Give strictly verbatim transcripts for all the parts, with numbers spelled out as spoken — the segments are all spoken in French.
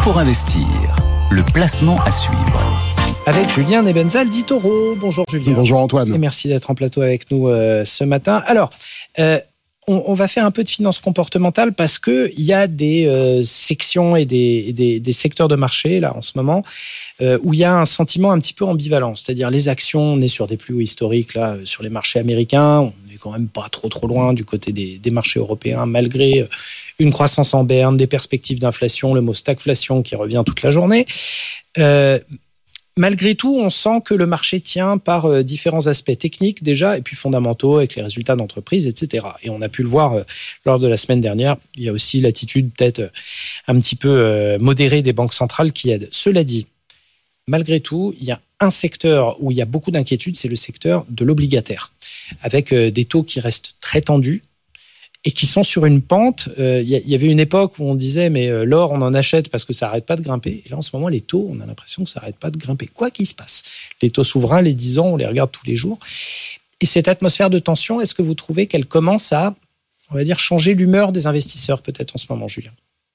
pour investir, le placement à suivre. Avec Julien Nebenzal d'eToro. Bonjour Julien. Bonjour Antoine. Et merci d'être en plateau avec nous euh, ce matin. Alors, euh, on, on va faire un peu de finance comportementale parce qu'il y a des euh, sections et des, et des, des secteurs de marché là en ce moment euh, où il y a un sentiment un petit peu ambivalent. C'est-à-dire les actions, on est sur des plus hauts historiques là, sur les marchés américains. On n'est quand même pas trop trop loin du côté des, des marchés européens malgré une croissance en berne, des perspectives d'inflation, le mot stagflation qui revient toute la journée. Euh, Malgré tout, on sent que le marché tient par euh, différents aspects techniques déjà et puis fondamentaux avec les résultats d'entreprise, et cetera. Et on a pu le voir euh, lors de la semaine dernière. Il y a aussi l'attitude peut-être euh, un petit peu euh, modérée des banques centrales qui aident. Cela dit, malgré tout, il y a un secteur où il y a beaucoup d'inquiétudes, c'est le secteur de l'obligataire, avec euh, des taux qui restent très tendus et qui sont sur une pente. Euh, il y avait une époque où on disait mais euh, l'or on en achète parce que ça n'arrête pas de grimper, et là en ce moment les taux on a l'impression que ça n'arrête pas de grimper quoi qu'il se passe. Les taux souverains, les dix ans, on les regarde tous les jours, et cette atmosphère de tension, est-ce que vous trouvez qu'elle commence à, on va dire, changer l'humeur des investisseurs peut-être en ce moment, Julien?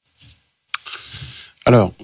Alors,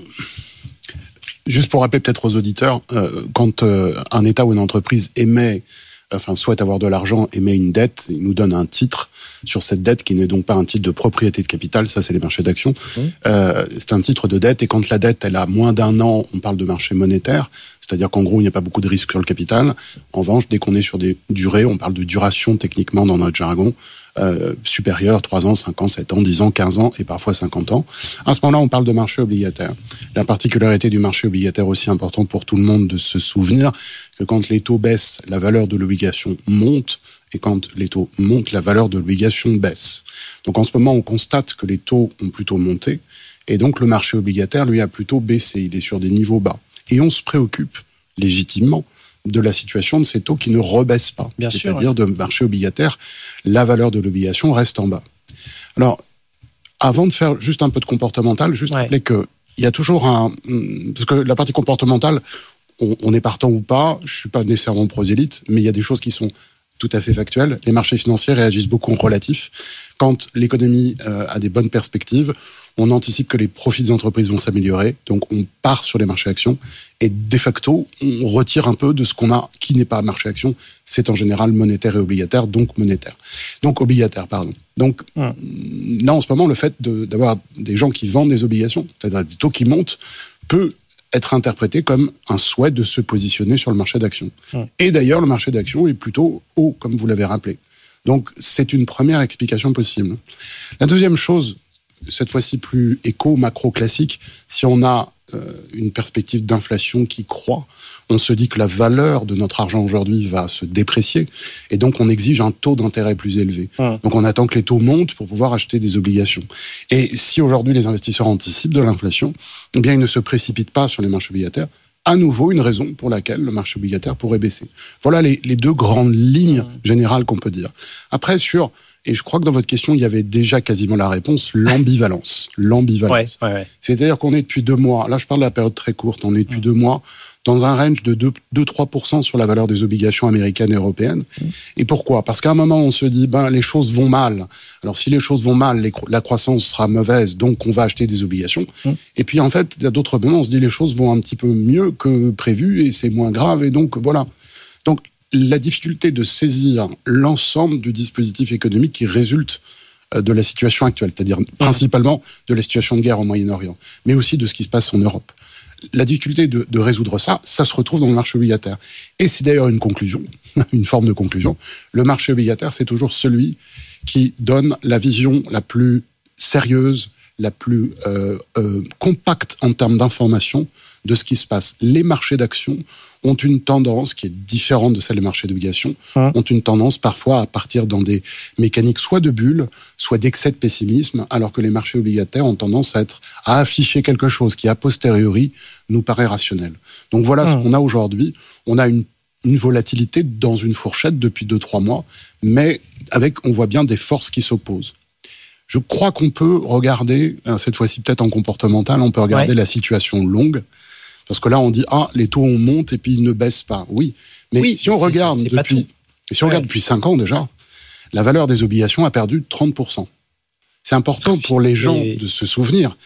juste pour rappeler peut-être aux auditeurs, euh, quand euh, un État ou une entreprise émet enfin souhaite avoir de l'argent, émet une dette, il nous donne un titre sur cette dette qui n'est donc pas un titre de propriété de capital, ça c'est les marchés d'actions, mmh. euh, c'est un titre de dette, et quand la dette elle a moins d'un an, on parle de marché monétaire, c'est-à-dire qu'en gros il n'y a pas beaucoup de risque sur le capital. En revanche, dès qu'on est sur des durées, on parle de duration techniquement dans notre jargon, euh, supérieure, trois ans, cinq ans, sept ans, dix ans, quinze ans et parfois cinquante ans. À ce moment-là, on parle de marché obligataire. La particularité du marché obligataire aussi importante pour tout le monde de se souvenir que quand les taux baissent, la valeur de l'obligation monte, et quand les taux montent, la valeur de l'obligation baisse. Donc en ce moment, on constate que les taux ont plutôt monté, et donc le marché obligataire, lui, a plutôt baissé. Il est sur des niveaux bas. Et on se préoccupe légitimement de la situation de ces taux qui ne rebaissent pas. Bien C'est-à-dire sûr, ouais. de marché obligataire, la valeur de l'obligation reste en bas. Alors, avant de faire juste un peu de comportemental, juste ouais. rappeler qu'il y a toujours un... Parce que la partie comportementale, on, on est partant ou pas, je ne suis pas nécessairement prosélyte, mais il y a des choses qui sont tout à fait factuelles. Les marchés financiers réagissent beaucoup en relatif. Quand l'économie euh, a des bonnes perspectives, on anticipe que les profits des entreprises vont s'améliorer, donc on part sur les marchés actions, et de facto, on retire un peu de ce qu'on a qui n'est pas marché action, c'est en général monétaire et obligataire, donc monétaire. Donc obligataire, pardon. Donc ouais. là, en ce moment, le fait de, d'avoir des gens qui vendent des obligations, c'est-à-dire des taux qui montent, peut être interprété comme un souhait de se positionner sur le marché d'actions. Ouais. Et d'ailleurs, le marché d'actions est plutôt haut, comme vous l'avez rappelé. Donc c'est une première explication possible. La deuxième chose, cette fois-ci plus éco-macro-classique, si on a euh, une perspective d'inflation qui croît, on se dit que la valeur de notre argent aujourd'hui va se déprécier, et donc on exige un taux d'intérêt plus élevé. Mmh. Donc on attend que les taux montent pour pouvoir acheter des obligations. Et si aujourd'hui les investisseurs anticipent de l'inflation, eh bien ils ne se précipitent pas sur les marchés obligataires. À nouveau, une raison pour laquelle le marché obligataire pourrait baisser. Voilà les, les deux grandes lignes mmh. générales qu'on peut dire. Après, sur... Et je crois que dans votre question, il y avait déjà quasiment la réponse, l'ambivalence. L'ambivalence. Ouais, ouais, ouais. C'est-à-dire qu'on est depuis deux mois, là je parle de la période très courte, on est depuis mmh. deux mois dans un range de deux à trois pour cent sur la valeur des obligations américaines et européennes. Mmh. Et pourquoi ? Parce qu'à un moment, on se dit, ben les choses vont mal. Alors si les choses vont mal, les, la croissance sera mauvaise, donc on va acheter des obligations. Mmh. Et puis en fait, il y a d'autres moments, on se dit, les choses vont un petit peu mieux que prévu, et c'est moins grave, et donc voilà. Donc, la difficulté de saisir l'ensemble du dispositif économique qui résulte de la situation actuelle, c'est-à-dire principalement de la situation de guerre au Moyen-Orient, mais aussi de ce qui se passe en Europe. La difficulté de, de résoudre ça, ça se retrouve dans le marché obligataire. Et c'est d'ailleurs une conclusion, une forme de conclusion. Le marché obligataire, c'est toujours celui qui donne la vision la plus sérieuse, la plus euh, euh, compacte en termes d'information de ce qui se passe. Les marchés d'actions ont une tendance qui est différente de celle des marchés d'obligations, mmh. ont une tendance parfois à partir dans des mécaniques soit de bulles, soit d'excès de pessimisme, alors que les marchés obligataires ont tendance à être à afficher quelque chose qui, a posteriori, nous paraît rationnel. Donc voilà mmh. ce qu'on a aujourd'hui. On a une, une volatilité dans une fourchette depuis deux trois mois, mais avec, on voit bien des forces qui s'opposent. Je crois qu'on peut regarder, cette fois-ci peut-être en comportemental, on peut regarder ouais. la situation longue. Parce que là, on dit, ah, les taux, on monte et puis ils ne baissent pas. Oui, mais oui, si on regarde c'est, c'est depuis, si on ouais. regarde depuis cinq ans déjà, la valeur des obligations a perdu trente pour cent. C'est important pour les gens de se souvenir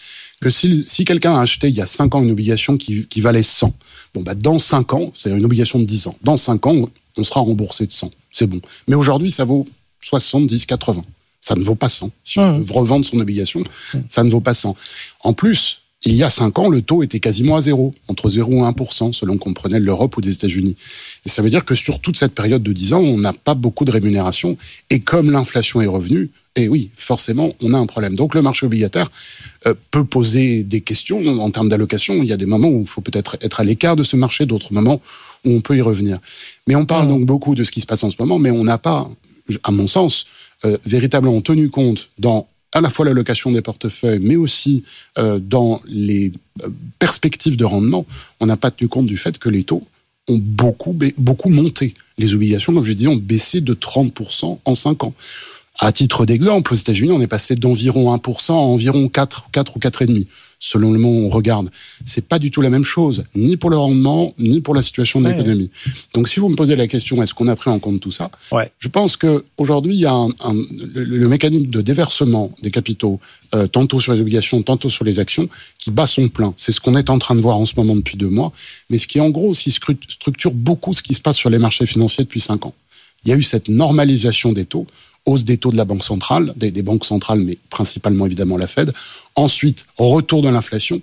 que si, si quelqu'un a acheté il y a cinq ans une obligation qui, qui valait cent, bon bah dans cinq ans, c'est une obligation de dix ans, dans cinq ans, on sera remboursé de cent, c'est bon. Mais aujourd'hui, ça vaut soixante-dix, quatre-vingts. Ça ne vaut pas cent. Si on veut revendre son obligation, ça ne vaut pas cent. En plus, il y a cinq ans, le taux était quasiment à zéro, entre zéro et un pour cent, selon qu'on prenait de l'Europe ou des États-Unis. Et ça veut dire que sur toute cette période de dix ans, on n'a pas beaucoup de rémunération. Et comme l'inflation est revenue, et oui, forcément, on a un problème. Donc le marché obligataire euh, peut poser des questions en termes d'allocation. Il y a des moments où il faut peut-être être à l'écart de ce marché, d'autres moments où on peut y revenir. Mais on parle mmh. donc beaucoup de ce qui se passe en ce moment, mais on n'a pas, à mon sens, euh, véritablement tenu compte dans à la fois l'allocation des portefeuilles, mais aussi euh, dans les perspectives de rendement, on n'a pas tenu compte du fait que les taux ont beaucoup, beaucoup monté. Les obligations, comme je dis, ont baissé de trente pour cent en cinq ans. À titre d'exemple, aux États-Unis, on est passé d'environ un pour cent à environ quatre, quatre ou quatre virgule cinq pour cent. Selon le moment où on regarde, c'est pas du tout la même chose, ni pour le rendement, ni pour la situation de ouais. l'économie. Donc, si vous me posez la question, est-ce qu'on a pris en compte tout ça ? ouais. Je pense que aujourd'hui, il y a un, un, le, le mécanisme de déversement des capitaux, euh, tantôt sur les obligations, tantôt sur les actions, qui bat son plein. C'est ce qu'on est en train de voir en ce moment depuis deux mois, mais ce qui, en gros, aussi structure beaucoup ce qui se passe sur les marchés financiers depuis cinq ans. Il y a eu cette normalisation des taux, hausse des taux de la Banque centrale, des, des banques centrales, mais principalement évidemment la Fed. Ensuite, retour de l'inflation.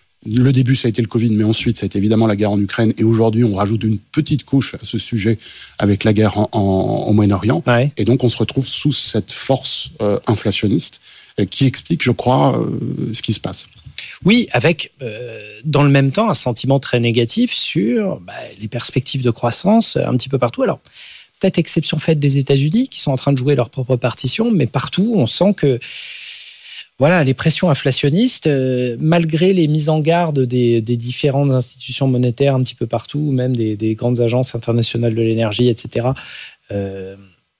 Le début, ça a été le Covid, mais ensuite, ça a été évidemment la guerre en Ukraine. Et aujourd'hui, on rajoute une petite couche à ce sujet avec la guerre en, en, au Moyen-Orient. Ouais. Et donc, on se retrouve sous cette force euh, inflationniste euh, qui explique, je crois, euh, ce qui se passe. Oui, avec, euh, dans le même temps, un sentiment très négatif sur bah, les perspectives de croissance un petit peu partout. Alors, peut-être exception faite des États-Unis qui sont en train de jouer leur propre partition, mais partout, on sent que voilà, les pressions inflationnistes, euh, malgré les mises en garde des, des différentes institutions monétaires un petit peu partout, même des, des grandes agences internationales de l'énergie, et cetera, euh,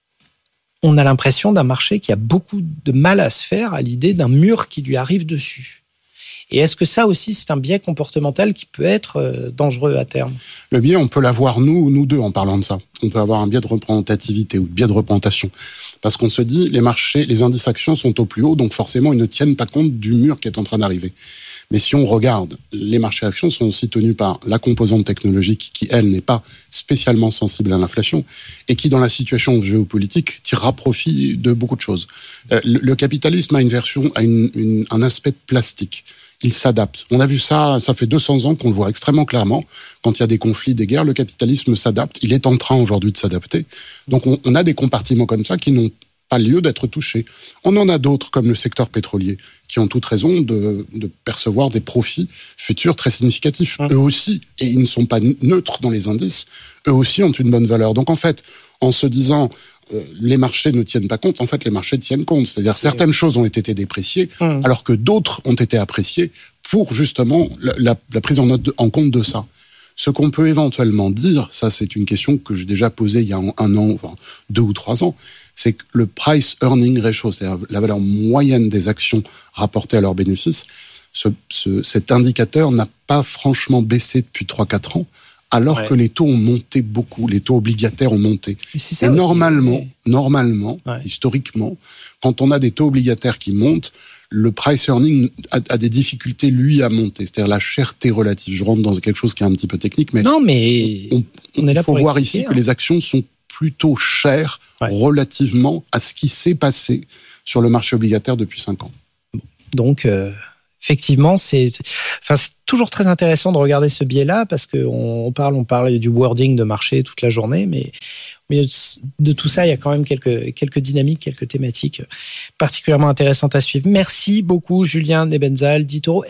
on a l'impression d'un marché qui a beaucoup de mal à se faire à l'idée d'un mur qui lui arrive dessus. Et est-ce que ça aussi, c'est un biais comportemental qui peut être dangereux à terme ? Le biais, on peut l'avoir nous, nous deux, en parlant de ça. On peut avoir un biais de représentativité ou de biais de représentation. Parce qu'on se dit, les marchés, les indices actions sont au plus haut, donc forcément, ils ne tiennent pas compte du mur qui est en train d'arriver. Mais si on regarde, les marchés actions sont aussi tenus par la composante technologique qui, elle, n'est pas spécialement sensible à l'inflation et qui, dans la situation géopolitique, tirera profit de beaucoup de choses. Euh, le, le capitalisme a une version, a une, une, un aspect plastique. Il s'adapte. On a vu ça, ça fait deux cents ans qu'on le voit extrêmement clairement. Quand il y a des conflits, des guerres, le capitalisme s'adapte. Il est en train aujourd'hui de s'adapter. Donc on, on a des compartiments comme ça qui n'ont pas lieu d'être touchés. On en a d'autres, comme le secteur pétrolier, qui ont toute raison de, de percevoir des profits futurs très significatifs. Eux aussi, et ils ne sont pas neutres dans les indices, eux aussi ont une bonne valeur. Donc en fait, en se disant... Euh, les marchés ne tiennent pas compte, en fait, les marchés tiennent compte. C'est-à-dire certaines choses ont été dépréciées, mmh. alors que d'autres ont été appréciées pour, justement, la, la, la prise en, note, en compte de ça. Ce qu'on peut éventuellement dire, ça, c'est une question que j'ai déjà posée il y a un an, enfin, deux ou trois ans, c'est que le price earning ratio, c'est-à-dire la valeur moyenne des actions rapportées à leurs bénéfices, ce, ce, cet indicateur n'a pas franchement baissé depuis trois à quatre ans, alors ouais. que les taux ont monté beaucoup, les taux obligataires ont monté. C'est ça Et aussi, normalement, mais... normalement, ouais. historiquement, quand on a des taux obligataires qui montent, le price earning a, a des difficultés, lui, à monter. C'est-à-dire la cherté relative. Je rentre dans quelque chose qui est un petit peu technique, mais... Non, mais... On, on, on est là faut pour voir ici hein. que les actions sont plutôt chères ouais. relativement à ce qui s'est passé sur le marché obligataire depuis cinq ans. Bon. Donc... Euh... Effectivement, c'est, c'est, enfin, c'est toujours très intéressant de regarder ce biais-là parce qu'on on parle, on parle du wording de marché toute la journée, mais au milieu de, de tout ça, il y a quand même quelques, quelques dynamiques, quelques thématiques particulièrement intéressantes à suivre. Merci beaucoup, Julien Nebenzal d'eToro.